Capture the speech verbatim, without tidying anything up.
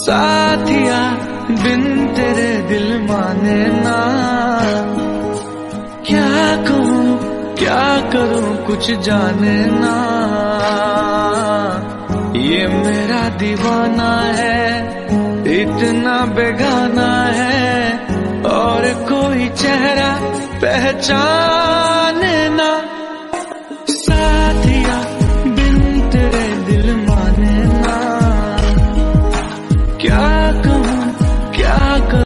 साथिया बिन तेरे दिल माने ना, क्या कहूँ क्या करूँ कुछ जाने ना। ये मेरा दीवाना है, इतना बेगाना है, और कोई चेहरा पहचाने ना।